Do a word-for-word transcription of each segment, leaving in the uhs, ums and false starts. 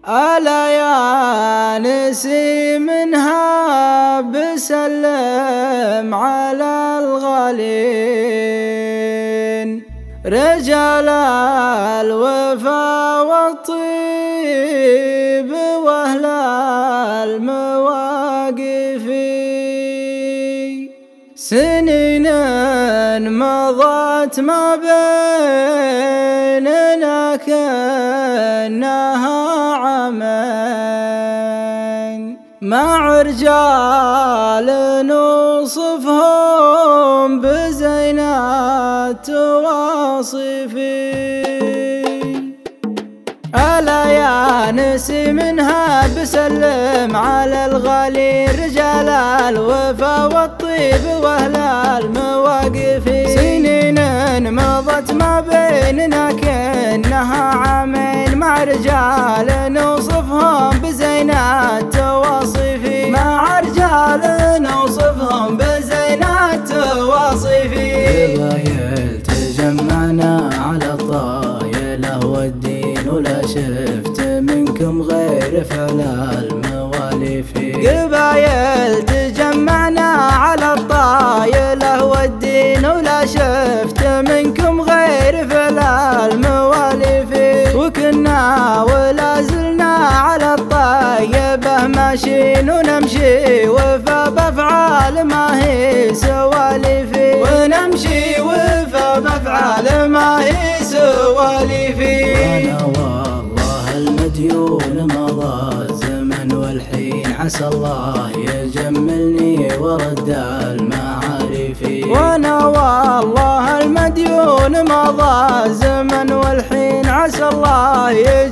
ألا يا نسيمها بسلم على الغالين رجال الوفا والطيب وأهل المواقف. سنين مضت ما بيننا كأنها عامين مع رجال نوصفهم بزينات وصفي. ألا يا نسيمها بسلم على الغالي رجال الوفا والطيب وأهل المواقف. سنين مضت ما بيننا كأنها عامين مع رجال نوصفهم بزينات وصفي. مع رجال نوصفهم بزينات وصفي. قبايل تجمعنا على الطايلة والدين ولا شفت منكم غير فعل المواليف. قبايل تجمعنا على الطايلة والدين ولا شفت منكم غير فعل المواليف. وكنا ولا زلنا على الطيبة ماشيين ونمشي وفا بأفعال ما هي سواليف. ونمشي وفا بأفعال ما هي سواليف. وانا والله المديون مضى الزمن والحين عسى الله يجملني ورد المعارف. وانا والله المديون مضى الزمن والحين عسى الله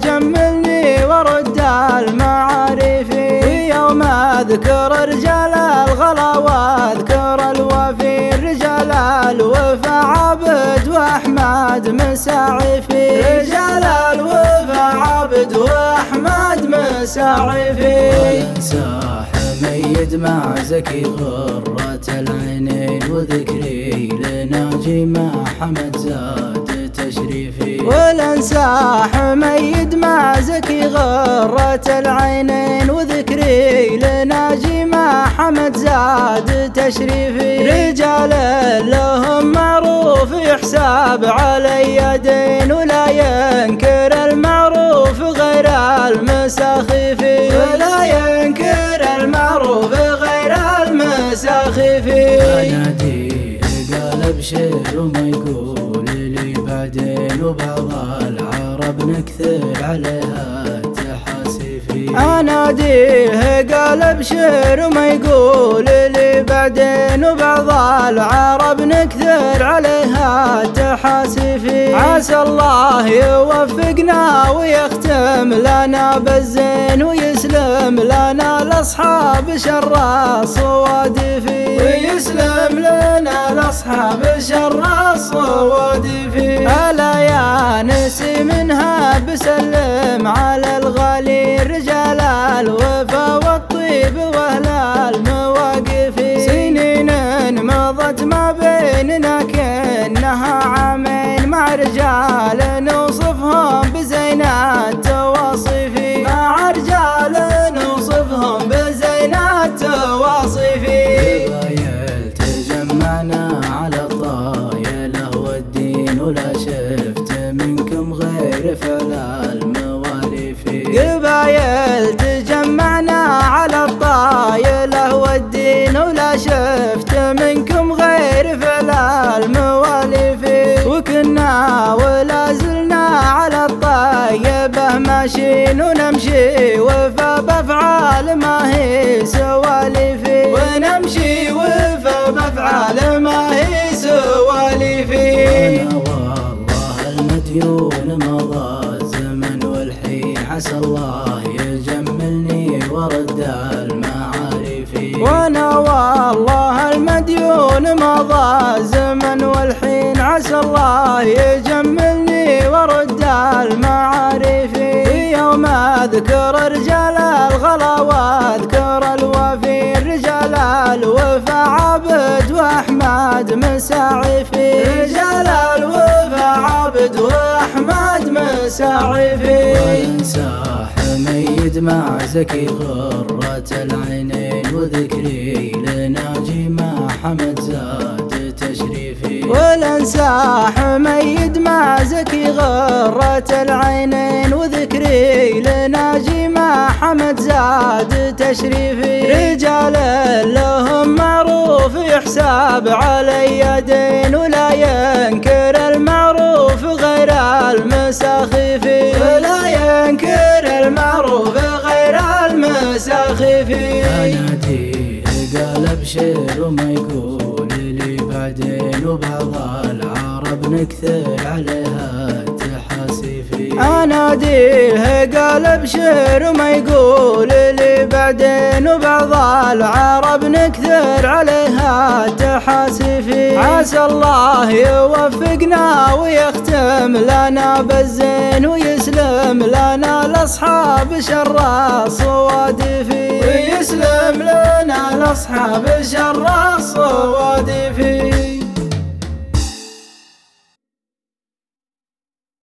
يجملني ورد المعارف. ويوم اذكر رجال الغلا واذكر الوفي رجال الوفا عبد واحمد مساعفي. رجال الوفا عبد واحمد مساعفي. وانسى حميد مع زكي غرة العينين وذكري لناجي مع حمد زاد تشريفي. ولا انسى حميد مع زكي غرة العينين وذكري لناجي مع حمد زاد تشريفي. رجال لهم معروف يحساب علي دين ولا ينكر المعروف غير المساخف. ولا ينكر المعروف غير المساخف. اناديه قال ابشر وما يقول لي بعدين وبعض العرب نكثر عليها تحاسيفي. اناديه قال ابشر وما يقول لي بعدين وبعض العرب نكثر عليها تحاسيفي. عسى الله يوفقنا ويختم لنا بالزين ويسلم لنا الاصحاب شر الصوادف. ويسلم لنا الاصحاب شر الصوادف. ألا يا نسيمها بسلم على الغالي رجال الوفا والطيب وأهل المواقف. سنين مضت ما بيننا كأنها عامين مع رجال نوصفهم بزينات وصفي. مع رجال نوصفهم بزينات وصفي. قبايل تجمعنا على الطايلة والدين ولا شفت منكم غير فعل المواليف. قبايل تجمعنا على الطايلة والدين ولا شفت منكم غير فعل المواليف. وكنا ولا زلنا على الطيبة ماشيين ونمشي وفا بأفعال ما هي سواليف. ونمشي وفا بأفعال ما هي سواليف. وانا والله المديون مضى الزمن والحين عسى الله يجملني ورد المعارف. وانا والله المديون مضى الزمن والحين عسى الله يجملني ورد المعارف. يوم اذكر رجال الغلا واذكر الوفي رجال الوفا عبد واحمد مساعفي. رجال الوفا عبد واحمد مساعفي. وانسى حميد مع زكي غرة العينين وذكري لناجي مع حمد زاد تشريفي. والانسى حميد مع زكي غرة العينين وذكري لناجي مع حمد زاد تشريفي. رجال لهم معروف يحساب علي دين ولا ينكر المعروف غير المساخيفي. ولا ينكر المعروف غير المساخيفي. أناديه قال ابشر وما يقول لي بعدين وبعض العرب نكثر عليها تحاسيفي. أناديه قال ابشر وما يقول لي بعدين وبعض العرب نكثر عليها تحاسيفي. عسى الله يوفقنا ويختم لنا بالزين ويسلم لنا الأصحاب شر الصوادفي. ويسلم لنا الأصحاب شر الصوادفي.